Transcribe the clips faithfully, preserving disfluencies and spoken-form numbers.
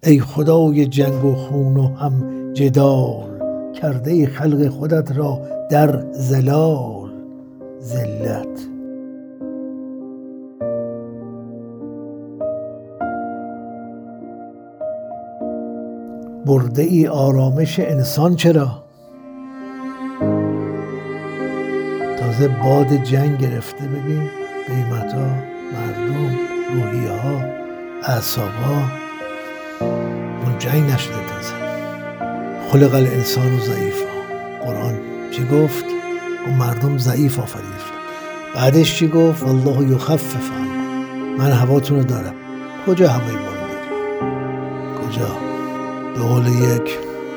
ای خدای جنگ و خون و هم جدال، کرده ای خلق خودت را در ذلال ذلت. برده ای آرامش انسان چرا؟ تازه باد جنگ گرفته، ببین قیمت ها، مردم، روحیه ها، اعصاب ها. اون جنگ نشده تازه. خلق الانسان ضعیفا. قرآن چی گفت؟ اون مردم ضعیف آفریده شدن. بعدش چی گفت؟ والله یخفف عنکم، من هواتون رو دارم. کجا هوای ما رو داری؟ کجا؟ به قول یک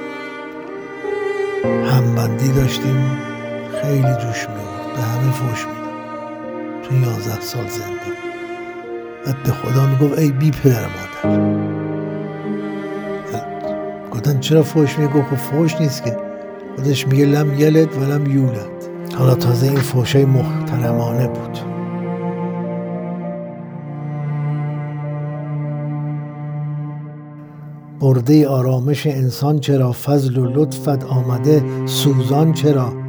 همبندی داشتیم خیلی جوش می‌آورد، به همه فوش میداد تو یازده سال زندان. بعد به خدا میگفت ای بی پدر مادر. گفتن چرا فوش میگه؟ گفت فوش نیست که، خودش میگه لم یلد ولم یولد. حالا تازه این فوشای محترمانه بود. برده آرامش انسان چرا؟ فضل و لطفت آمده سوزان چرا؟